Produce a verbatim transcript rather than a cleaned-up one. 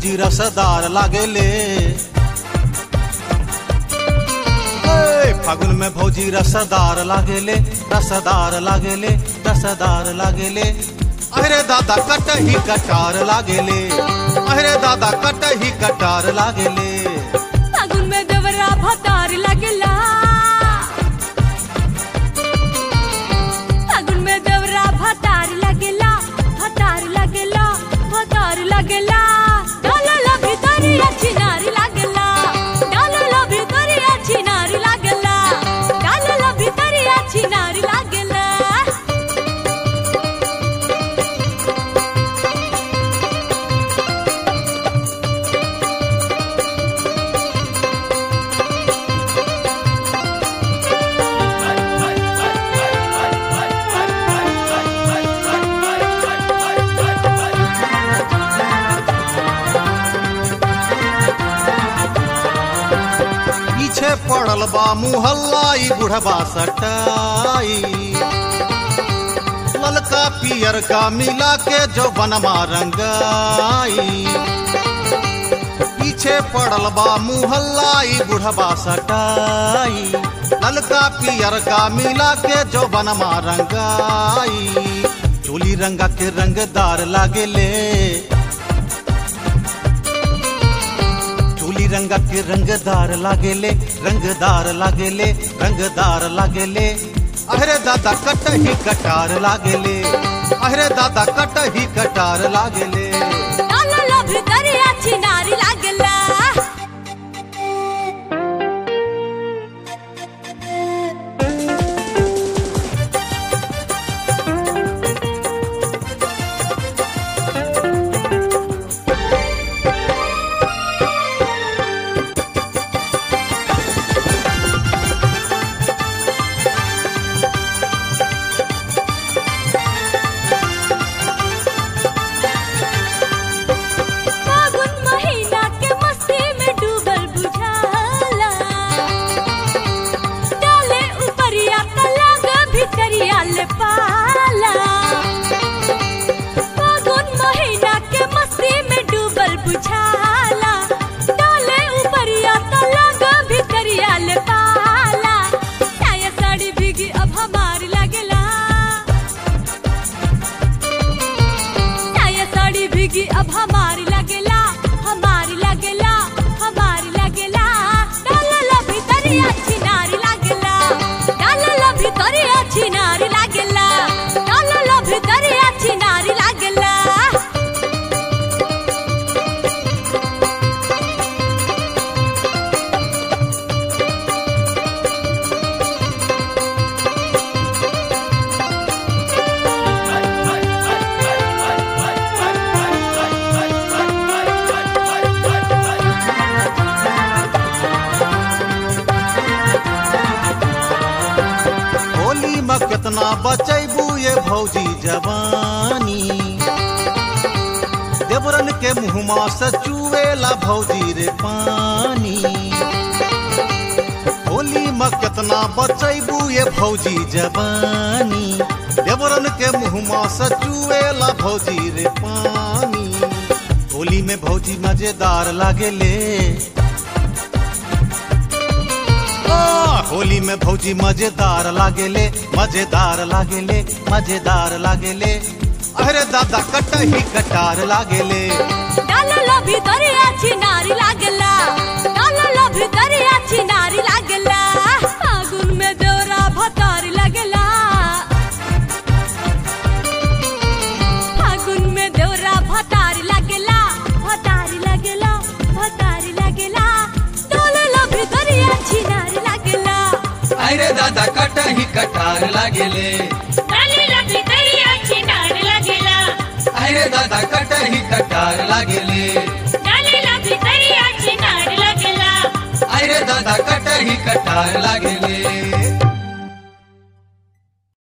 भौजी रसदार लागेले। फागुन में भौजी रसदार लागेले, रसदार लागेले, रसदार लागेले। अरे दादा कटही कटार लागेले, अरे दादा कटही कटार लागेले। फागुन में देवरा भतार लागेला, फागुन में देवरा भतार लागेला, भतार लागेला, भतार लागेला। डालला भितरिया छिनारी लागेला, डालला भितरिया छिनारी लागेला, डालला भितरिया छिनारी लागेला। पीछे पड़ल बा मुहल्लाई बुढ़बा सटाई, ललका पियर का मिला के जो बनवा रंगाई। पीछे पड़ल बा मुहल्लाई बुढ़बा सटाई, ललका पियर का मिला के जो बनवा रंगाई। चोली रंगा के रंगदार लागेले, रंगा के रंगदार लागेले, रंगदार लागेले, रंगदार लागेले। अरे दादा कटही कटार लागेले, अरे दादा कटही कटार लागेले। डालला भितरिया छिनारी लागेला। फागुन महीना के मस्ती में डूबल बुझाला, डाले ऊपरिया तो लगा भितरिया ले पाला। साया साड़ी भीगी अब हमारी लागेला, साया साड़ी भीगी अब हमारी लागेला, हमारी लागेला, हमारी लागेला। डालला भितरिया छिनारी लागेला, डालला भितरिया छिनारी लागेला, डालला भितरिया छिनारी लागेला। होली में कितना बचैबू ये भौजी जवानी, देवरन के मुँहमा से चुएला भौजी रे पानी। होली में कितना बचैबू ये भौजी जवानी, देवरन के मुँहमा से चुएला भौजी रे पानी। होली में भौजी मजेदार लागेले, होली में भौजी मजेदार लागेले, मजेदार लागेले, मजेदार लागेले। अरे दादा कटही कटार लागेले। डालला भितरिया छिनारी लागेला, डालला भितरिया छिनारी लागेला। फागुन में देवरा भतारी लागेला, फागुन में देवरा भतारी लागेला, भतारी लागेला, भतारी लागेला। डालला भितरिया छिनारी लागेला। अरे दादा कटही कटार लागेले, डालला भितरिया छिनारी लागेला। अरे दादा कटही कटार लागेले, डालला भितरिया छिनारी लागेला। अरे दादा कटही कटार लागेले।